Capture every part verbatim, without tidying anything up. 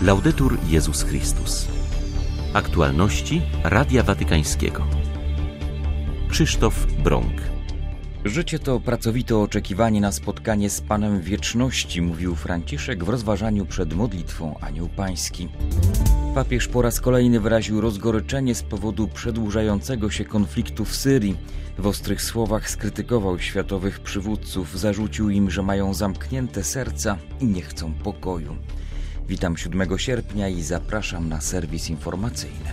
Laudetur Jezus Chrystus. Aktualności Radia Watykańskiego. Krzysztof Brąk. Życie to pracowite oczekiwanie na spotkanie z Panem w wieczności, mówił Franciszek w rozważaniu przed modlitwą Anioł Pański. Papież po raz kolejny wyraził rozgoryczenie z powodu przedłużającego się konfliktu w Syrii. W ostrych słowach skrytykował światowych przywódców, zarzucił im, że mają zamknięte serca i nie chcą pokoju. Witam siódmego sierpnia i zapraszam na serwis informacyjny.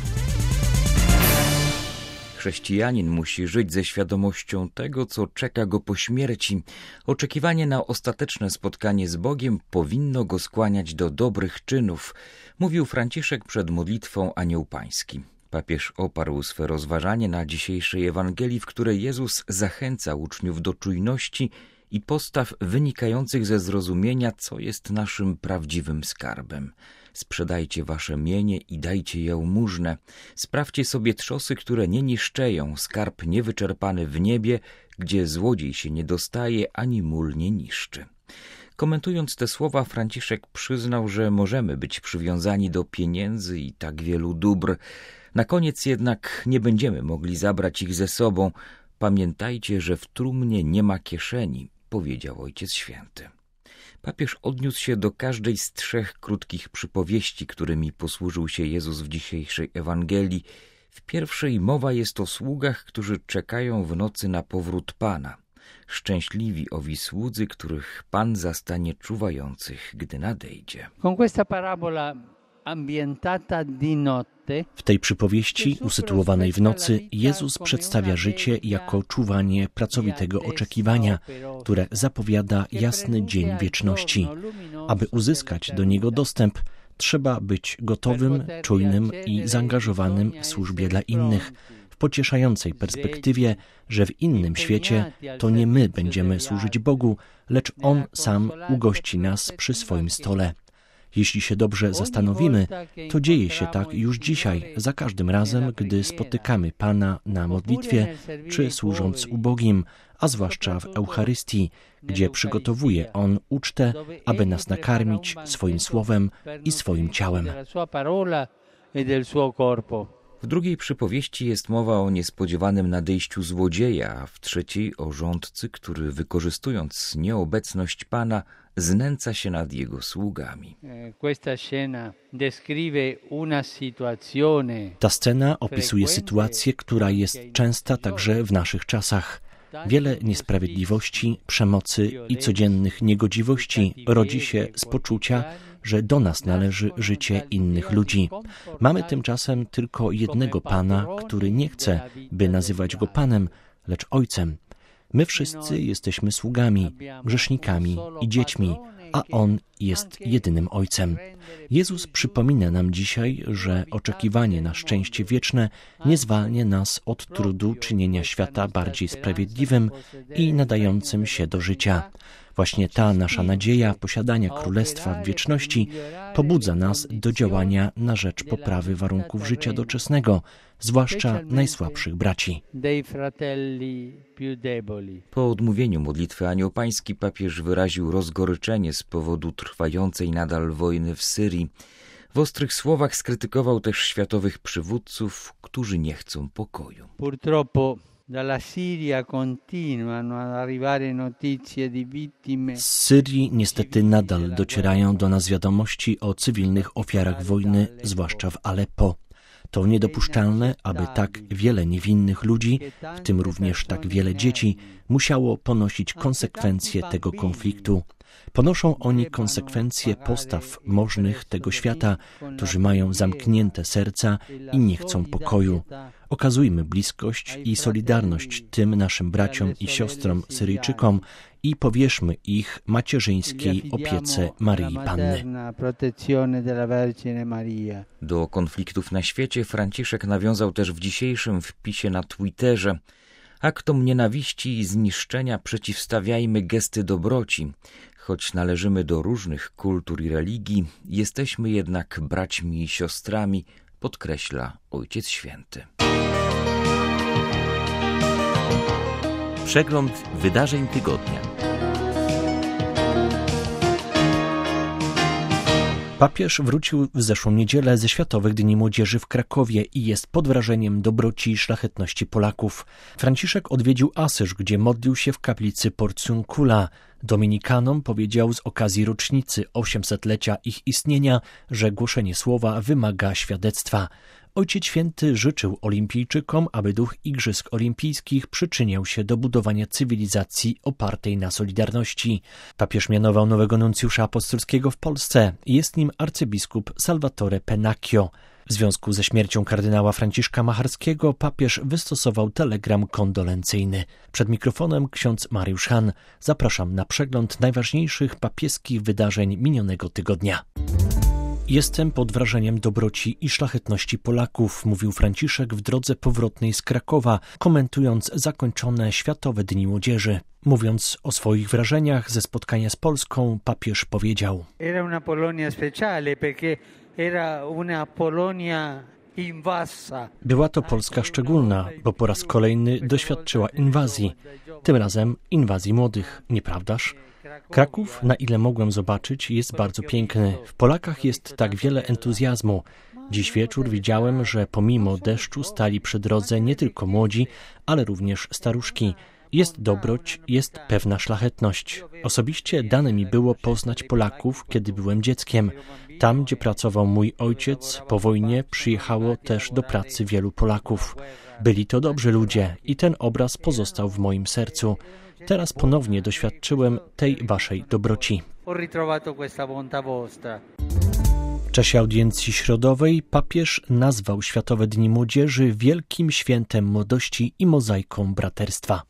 Chrześcijanin musi żyć ze świadomością tego, co czeka go po śmierci. Oczekiwanie na ostateczne spotkanie z Bogiem powinno go skłaniać do dobrych czynów, mówił Franciszek przed modlitwą Anioł Pański. Papież oparł swe rozważanie na dzisiejszej Ewangelii, w której Jezus zachęca uczniów do czujności i postaw wynikających ze zrozumienia, co jest naszym prawdziwym skarbem. Sprzedajcie wasze mienie i dajcie jałmużnę. Sprawdźcie sobie trzosy, które nie niszczeją, skarb niewyczerpany w niebie, gdzie złodziej się nie dostaje, ani mól nie niszczy. Komentując te słowa, Franciszek przyznał, że możemy być przywiązani do pieniędzy i tak wielu dóbr. Na koniec jednak nie będziemy mogli zabrać ich ze sobą. Pamiętajcie, że w trumnie nie ma kieszeni, powiedział Ojciec Święty. Papież odniósł się do każdej z trzech krótkich przypowieści, którymi posłużył się Jezus w dzisiejszej Ewangelii. W pierwszej mowa jest o sługach, którzy czekają w nocy na powrót Pana. Szczęśliwi owi słudzy, których Pan zastanie czuwających, gdy nadejdzie. Con questa parabola ambientata di notte. W tej przypowieści usytuowanej w nocy Jezus przedstawia życie jako czuwanie pracowitego oczekiwania, które zapowiada jasny dzień wieczności. Aby uzyskać do niego dostęp, trzeba być gotowym, czujnym i zaangażowanym w służbie dla innych, w pocieszającej perspektywie, że w innym świecie to nie my będziemy służyć Bogu, lecz On sam ugości nas przy swoim stole. Jeśli się dobrze zastanowimy, to dzieje się tak już dzisiaj, za każdym razem, gdy spotykamy Pana na modlitwie czy służąc ubogim, a zwłaszcza w Eucharystii, gdzie przygotowuje On ucztę, aby nas nakarmić swoim słowem i swoim ciałem. W drugiej przypowieści jest mowa o niespodziewanym nadejściu złodzieja, a w trzeciej o rządcy, który wykorzystując nieobecność Pana, znęca się nad jego sługami. Ta scena opisuje sytuację, która jest częsta także w naszych czasach. Wiele niesprawiedliwości, przemocy i codziennych niegodziwości rodzi się z poczucia, że do nas należy życie innych ludzi. Mamy tymczasem tylko jednego Pana, który nie chce, by nazywać Go Panem, lecz Ojcem. My wszyscy jesteśmy sługami, grzesznikami i dziećmi, a On jest jedynym Ojcem. Jezus przypomina nam dzisiaj, że oczekiwanie na szczęście wieczne nie zwalnia nas od trudu czynienia świata bardziej sprawiedliwym i nadającym się do życia. Właśnie ta nasza nadzieja posiadania Królestwa w wieczności pobudza nas do działania na rzecz poprawy warunków życia doczesnego, zwłaszcza najsłabszych braci. Po odmówieniu modlitwy Anioł Pański papież wyraził rozgoryczenie z powodu trwającej nadal wojny w Syrii. W ostrych słowach skrytykował też światowych przywódców, którzy nie chcą pokoju. Z Syrii niestety nadal docierają do nas wiadomości o cywilnych ofiarach wojny, zwłaszcza w Aleppo. To niedopuszczalne, aby tak wiele niewinnych ludzi, w tym również tak wiele dzieci, musiało ponosić konsekwencje tego konfliktu. Ponoszą oni konsekwencje postaw możnych tego świata, którzy mają zamknięte serca i nie chcą pokoju. Okazujmy bliskość i solidarność tym naszym braciom i siostrom Syryjczykom i powierzmy ich macierzyńskiej opiece Maryi Panny. Do konfliktów na świecie Franciszek nawiązał też w dzisiejszym wpisie na Twitterze. Aktom nienawiści i zniszczenia przeciwstawiajmy gesty dobroci. Choć należymy do różnych kultur i religii, jesteśmy jednak braćmi i siostrami, podkreśla Ojciec Święty. Przegląd wydarzeń tygodnia. Papież wrócił w zeszłą niedzielę ze Światowych Dni Młodzieży w Krakowie i jest pod wrażeniem dobroci i szlachetności Polaków. Franciszek odwiedził Asyż, gdzie modlił się w kaplicy Porciuncula. Dominikanom powiedział z okazji rocznicy osiemsetlecia ich istnienia, że głoszenie słowa wymaga świadectwa. Ojciec Święty życzył olimpijczykom, aby duch Igrzysk Olimpijskich przyczyniał się do budowania cywilizacji opartej na solidarności. Papież mianował nowego nuncjusza apostolskiego w Polsce. Jest nim arcybiskup Salvatore Pennacchio. W związku ze śmiercią kardynała Franciszka Macharskiego papież wystosował telegram kondolencyjny. Przed mikrofonem ksiądz Mariusz Han. Zapraszam na przegląd najważniejszych papieskich wydarzeń minionego tygodnia. Jestem pod wrażeniem dobroci i szlachetności Polaków, mówił Franciszek w drodze powrotnej z Krakowa, komentując zakończone Światowe Dni Młodzieży. Mówiąc o swoich wrażeniach ze spotkania z Polską, papież powiedział: Era una Polonia speciale perché era una Polonia invasa. Była to Polska szczególna, bo po raz kolejny doświadczyła inwazji. Tym razem inwazji młodych, nieprawdaż? Kraków, na ile mogłem zobaczyć, jest bardzo piękny. W Polakach jest tak wiele entuzjazmu. Dziś wieczór widziałem, że pomimo deszczu stali przy drodze nie tylko młodzi, ale również staruszki. Jest dobroć, jest pewna szlachetność. Osobiście dane mi było poznać Polaków, kiedy byłem dzieckiem. Tam, gdzie pracował mój ojciec, po wojnie przyjechało też do pracy wielu Polaków. Byli to dobrzy ludzie i ten obraz pozostał w moim sercu. Teraz ponownie doświadczyłem tej waszej dobroci. W czasie audiencji środowej papież nazwał Światowe Dni Młodzieży wielkim świętem młodości i mozaiką braterstwa.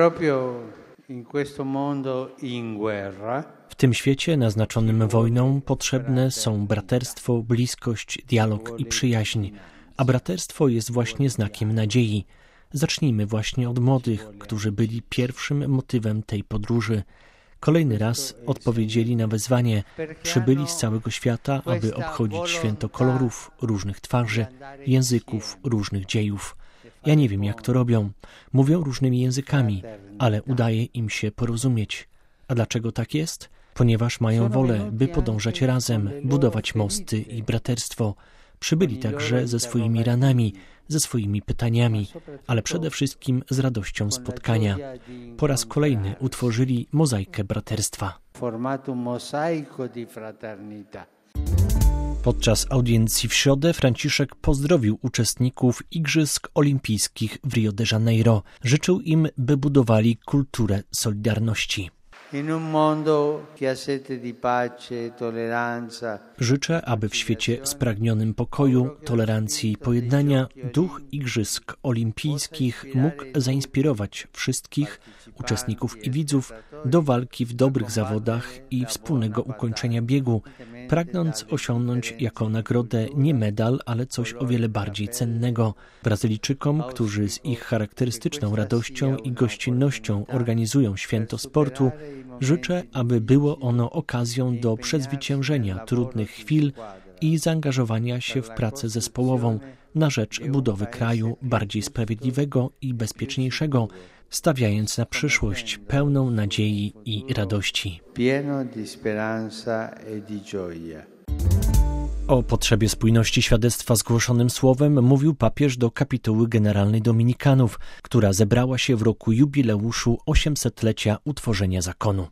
W tym świecie naznaczonym wojną potrzebne są braterstwo, bliskość, dialog i przyjaźń, a braterstwo jest właśnie znakiem nadziei. Zacznijmy właśnie od młodych, którzy byli pierwszym motywem tej podróży. Kolejny raz odpowiedzieli na wezwanie. Przybyli z całego świata, aby obchodzić święto kolorów, różnych twarzy, języków, różnych dziejów. Ja nie wiem, jak to robią. Mówią różnymi językami, ale udaje im się porozumieć. A dlaczego tak jest? Ponieważ mają wolę, by podążać razem, budować mosty i braterstwo. Przybyli także ze swoimi ranami, ze swoimi pytaniami, ale przede wszystkim z radością spotkania. Po raz kolejny utworzyli mozaikę braterstwa. Podczas audiencji w środę Franciszek pozdrowił uczestników Igrzysk Olimpijskich w Rio de Janeiro. Życzył im, by budowali kulturę solidarności. Życzę, aby w świecie spragnionym pokoju, tolerancji i pojednania duch Igrzysk Olimpijskich mógł zainspirować wszystkich uczestników i widzów do walki w dobrych zawodach i wspólnego ukończenia biegu, pragnąc osiągnąć jako nagrodę nie medal, ale coś o wiele bardziej cennego. Brazylijczykom, którzy z ich charakterystyczną radością i gościnnością organizują święto sportu, życzę, aby było ono okazją do przezwyciężenia trudnych chwil i zaangażowania się w pracę zespołową na rzecz budowy kraju bardziej sprawiedliwego i bezpieczniejszego, stawiając na przyszłość pełną nadziei i radości. O potrzebie spójności świadectwa z głoszonym słowem mówił papież do kapituły generalnej Dominikanów, która zebrała się w roku jubileuszu osiemsetlecia utworzenia zakonu.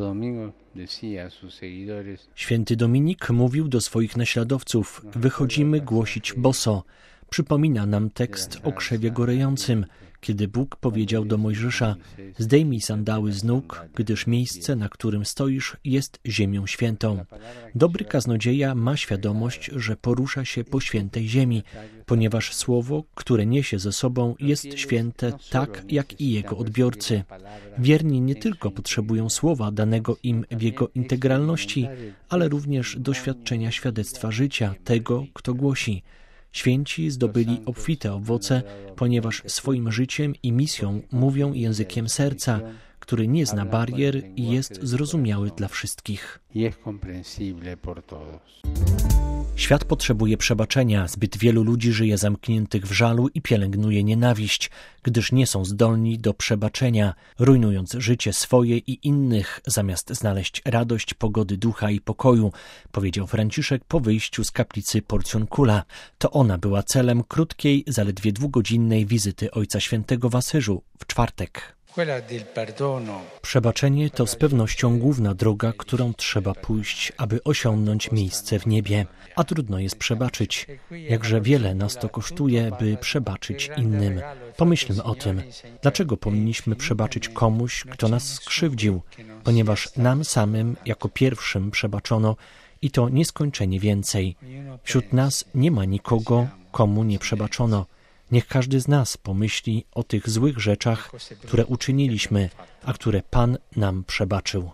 Święty Dominik mówił do swoich naśladowców: wychodzimy głosić boso. Przypomina nam tekst o krzewie gorejącym, kiedy Bóg powiedział do Mojżesza: zdejmij sandały z nóg, gdyż miejsce, na którym stoisz, jest ziemią świętą. Dobry kaznodzieja ma świadomość, że porusza się po świętej ziemi, ponieważ słowo, które niesie ze sobą, jest święte tak, jak i jego odbiorcy. Wierni nie tylko potrzebują słowa danego im w jego integralności, ale również doświadczenia świadectwa życia tego, kto głosi. Święci zdobyli obfite owoce, ponieważ swoim życiem i misją mówią językiem serca, który nie zna barier i jest zrozumiały dla wszystkich. Świat potrzebuje przebaczenia. Zbyt wielu ludzi żyje zamkniętych w żalu i pielęgnuje nienawiść, gdyż nie są zdolni do przebaczenia, rujnując życie swoje i innych, zamiast znaleźć radość, pogody ducha i pokoju, powiedział Franciszek po wyjściu z kaplicy Porciuncula. To ona była celem krótkiej, zaledwie dwugodzinnej wizyty Ojca Świętego w Asyżu w czwartek. Przebaczenie to z pewnością główna droga, którą trzeba pójść, aby osiągnąć miejsce w niebie. A trudno jest przebaczyć. Jakże wiele nas to kosztuje, by przebaczyć innym. Pomyślmy o tym. Dlaczego powinniśmy przebaczyć komuś, kto nas skrzywdził? Ponieważ nam samym jako pierwszym przebaczono i to nieskończenie więcej. Wśród nas nie ma nikogo, komu nie przebaczono. Niech każdy z nas pomyśli o tych złych rzeczach, które uczyniliśmy, a które Pan nam przebaczył.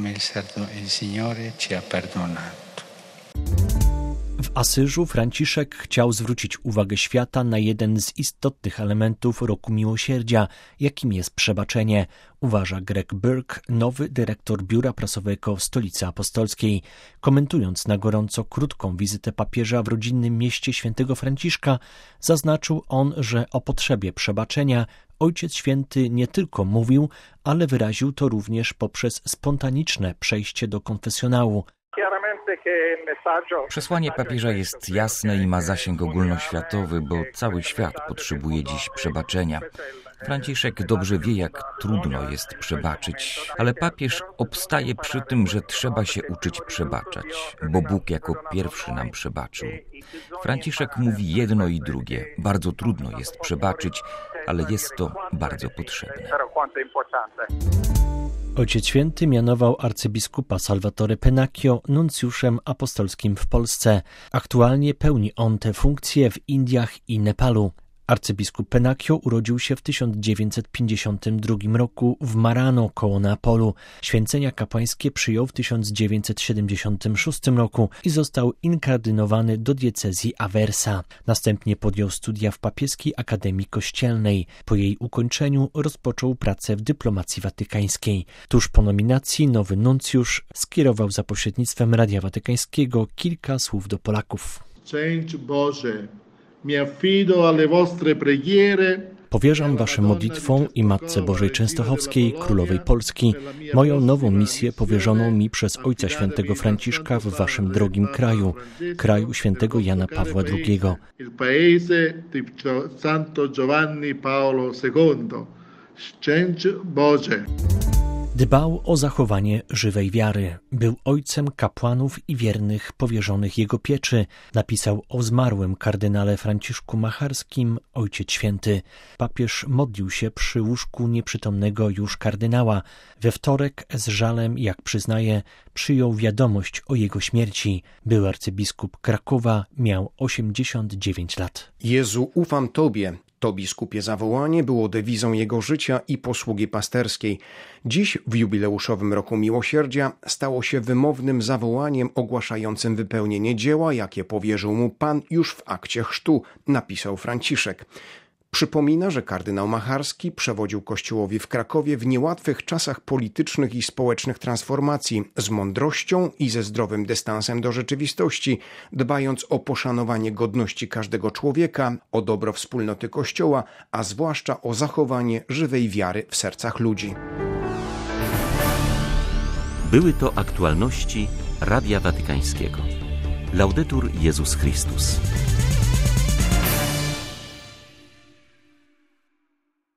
W Asyżu Franciszek chciał zwrócić uwagę świata na jeden z istotnych elementów roku miłosierdzia, jakim jest przebaczenie, uważa Greg Burke, nowy dyrektor biura prasowego w Stolicy Apostolskiej. Komentując na gorąco krótką wizytę papieża w rodzinnym mieście świętego Franciszka, zaznaczył on, że o potrzebie przebaczenia Ojciec Święty nie tylko mówił, ale wyraził to również poprzez spontaniczne przejście do konfesjonału. Przesłanie papieża jest jasne i ma zasięg ogólnoświatowy, bo cały świat potrzebuje dziś przebaczenia. Franciszek dobrze wie, jak trudno jest przebaczyć, ale papież obstaje przy tym, że trzeba się uczyć przebaczać, bo Bóg jako pierwszy nam przebaczył. Franciszek mówi jedno i drugie. Bardzo trudno jest przebaczyć, ale jest to bardzo potrzebne. Ojciec Święty mianował arcybiskupa Salvatore Pennacchio nuncjuszem apostolskim w Polsce. Aktualnie pełni on tę funkcję w Indiach i Nepalu. Arcybiskup Pennacchio urodził się w tysiąc dziewięćset pięćdziesiątym drugim roku w Marano koło Neapolu. Święcenia kapłańskie przyjął w tysiąc dziewięćset siedemdziesiątym szóstym roku i został inkardynowany do diecezji Aversa. Następnie podjął studia w Papieskiej Akademii Kościelnej. Po jej ukończeniu rozpoczął pracę w dyplomacji watykańskiej. Tuż po nominacji nowy nuncjusz skierował za pośrednictwem Radia Watykańskiego kilka słów do Polaków. Szczęść Boże! Mi affido alle vostre preghiere. Powierzam waszym modlitwom i Matce Bożej Częstochowskiej, Królowej Polski, moją nową misję powierzoną mi przez Ojca Świętego Franciszka w waszym drogim kraju, kraju świętego Jana Pawła drugiego. Il paese di Santo Giovanni Paolo secondo. Szczęść Boże! Dbał o zachowanie żywej wiary. Był ojcem kapłanów i wiernych powierzonych jego pieczy. Napisał o zmarłym kardynale Franciszku Macharskim Ojciec Święty. Papież modlił się przy łóżku nieprzytomnego już kardynała. We wtorek z żalem, jak przyznaje, przyjął wiadomość o jego śmierci. Był arcybiskup Krakowa, miał osiemdziesiąt dziewięć lat. Jezu, ufam Tobie. To biskupie zawołanie było dewizą jego życia i posługi pasterskiej. Dziś w jubileuszowym roku miłosierdzia stało się wymownym zawołaniem ogłaszającym wypełnienie dzieła, jakie powierzył mu Pan już w akcie chrztu, napisał Franciszek. Przypomina, że kardynał Macharski przewodził Kościołowi w Krakowie w niełatwych czasach politycznych i społecznych transformacji, z mądrością i ze zdrowym dystansem do rzeczywistości, dbając o poszanowanie godności każdego człowieka, o dobro wspólnoty Kościoła, a zwłaszcza o zachowanie żywej wiary w sercach ludzi. Były to aktualności Radia Watykańskiego. Laudetur Jezus Chrystus.